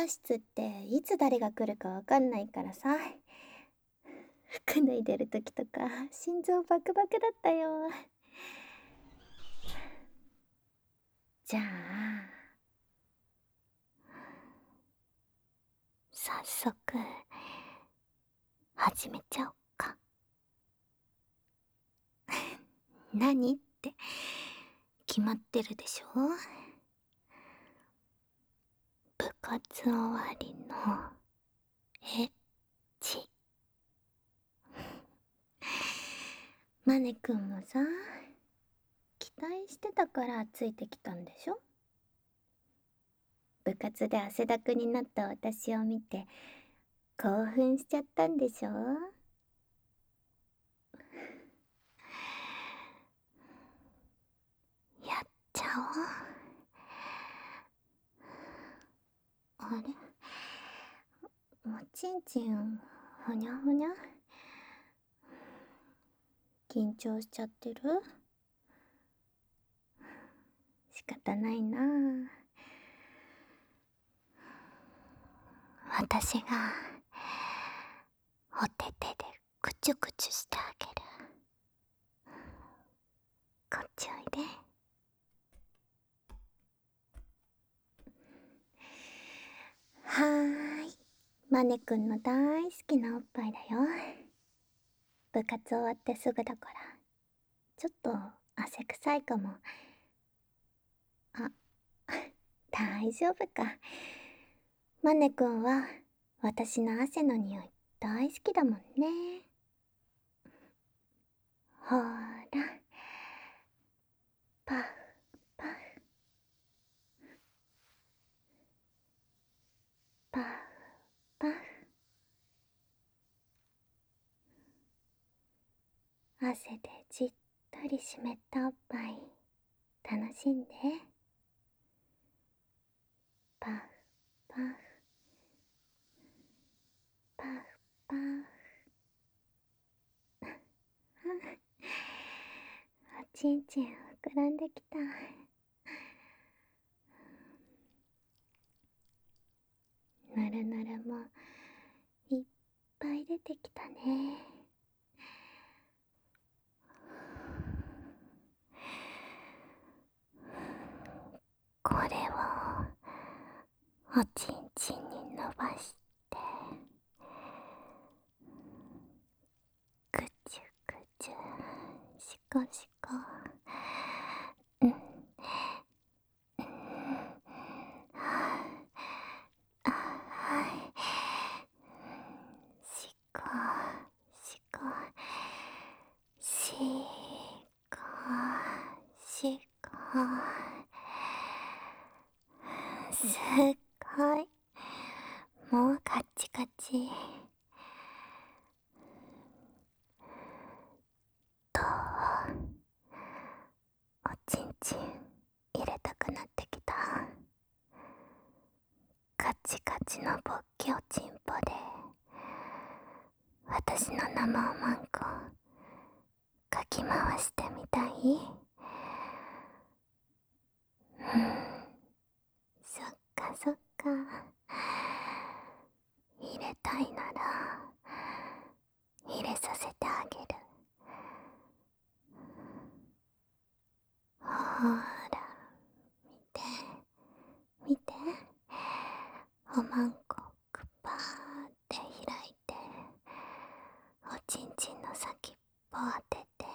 科室っていつ誰が来るかわかんないからさ。服脱いでる時とか心臓バクバクだったよ。じゃあ早速始めちゃおっか。何って決まってるでしょ。部活終わりのエッチ。マネくんもさ、期待してたからついてきたんでしょ。部活で汗だくになった私を見て興奮しちゃったんでしょ。やっちゃおう。あれ、おちんちんふにゃふにゃ。緊張しちゃってる。仕方ないなあ。私がお手手でくちゅくちゅしてあげる。こっちおいで。はーい、マネくんの大好きなおっぱいだよ。部活終わってすぐだからちょっと汗臭いかも。あ、大丈夫か。マネくんは私の汗の匂い大好きだもんね。ほーら、パフパフパフパフ。汗でじっとり湿ったおっぱい楽しんで。パフパフパフパフ。おちんちん膨らんできた。ぬるぬるもいっぱい出てきたね。これをおちんちんに伸ばしてぐちゅぐちゅしこしこ。うん、あ、はい、しこしこしこしこ。すっごい、もうカッチカチ。とおちんちん入れたくなってきた。カチカチのボッキおちんぽで私の生おまんこかき回してみたい。そっかそっか。入れたいなら入れさせてあげる。ほーら、見て見て。おまんこくぱーって開いておちんちんの先っぽ当てて、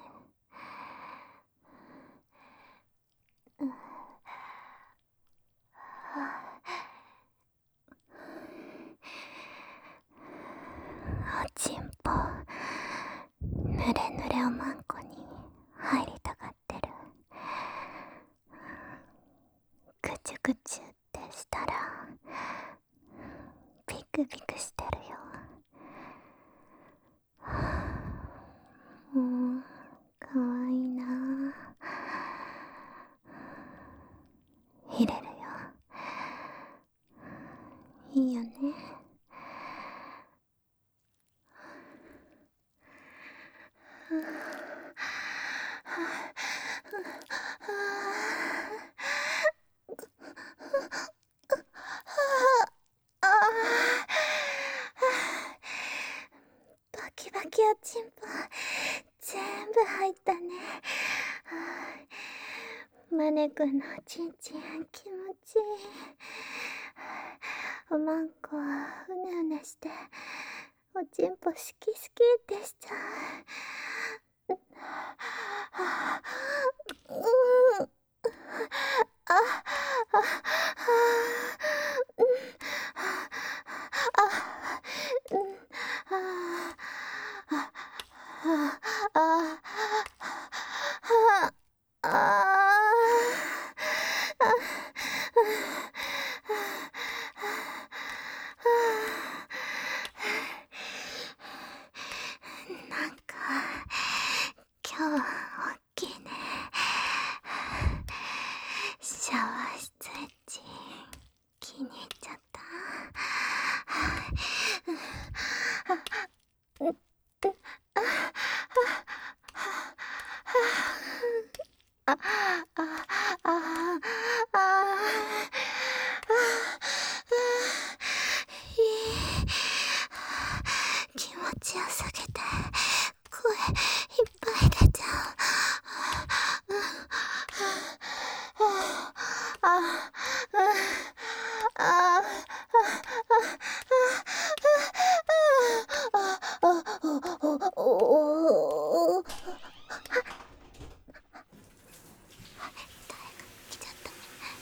おちんぽぬれぬれおまんこに入りたがってる。ぐちゅぐちゅってしたらピクピクしてるよ。もうかわいいな。入れるよ。いいよね。 きおちんぽ全部入ったね。マネくんのちんちん気持ちいい。おまんこはうねうねしておちんぽ好き好きってしちゃう。うん。あ、あ、うん、あ、うん、あ、あ、あ、なんか今日おっきいね。シャワー室エッチ気に入っちゃった。あ、あ、あ、あ、いい。気持ちよすぎて声いっぱい出ちゃう。来ちゃった。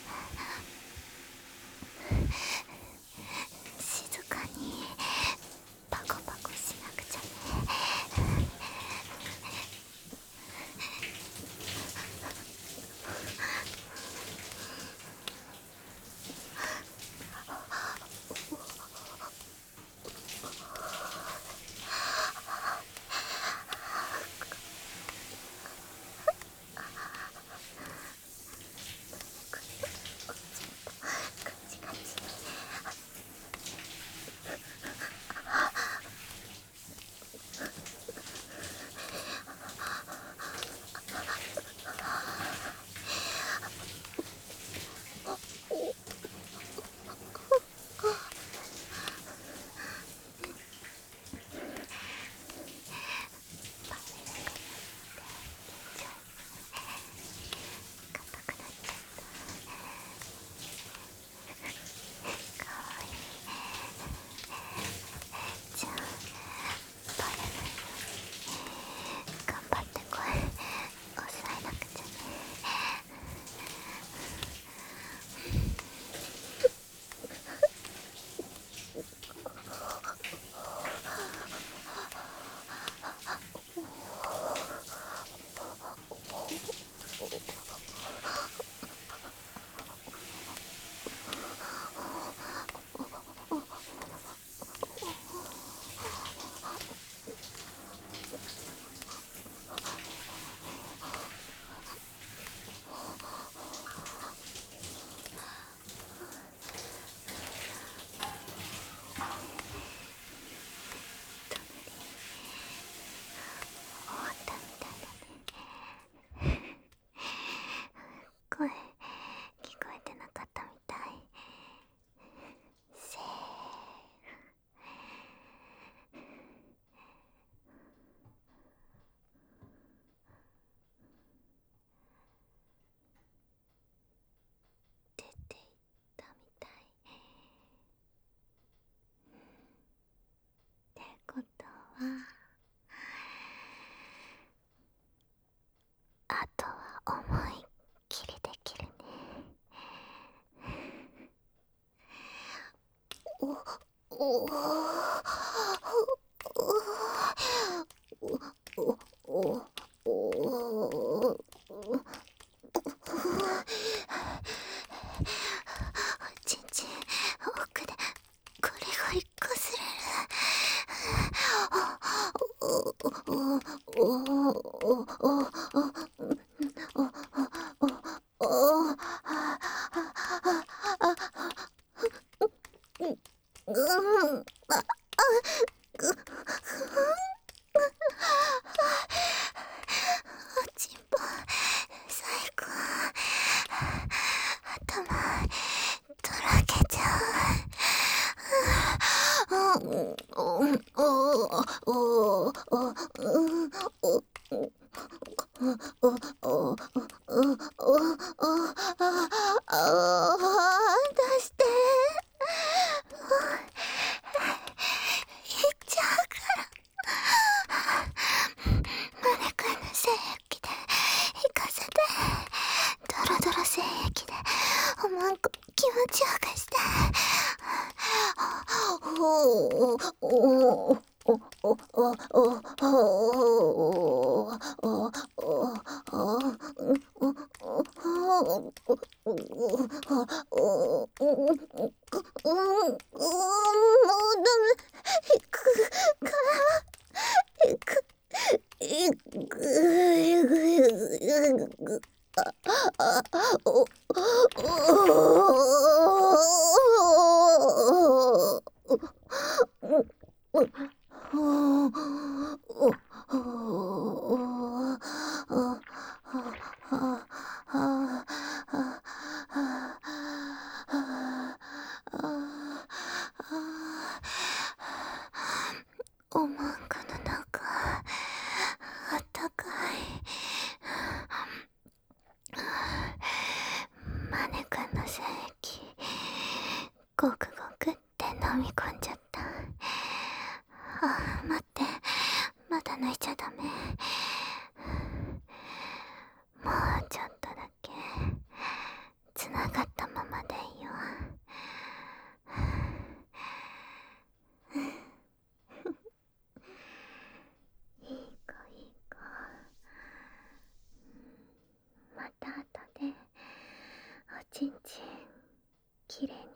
静かにパコパコしなくちゃね。ガチガチ。じゃあバレないように頑張って声抑えなくちゃね。終わったみたいだね。声聞こえてなかったみたい。セーフ。出ていったみたい。ってことはあとは思いっきりできるね。お、お、お、お、ちんちん奥でゴリゴリこすれる。おちんぽ最高。頭とろけちゃう。おおおおおおまんかの中、あったかい。マネくんの精液、ごくごくって飲み込んじゃった。あ、待って、まだ抜いちゃダメ。もうちょっとだけ、つながったままでいいよ。いい子いい子。また後でおちんちんきれいに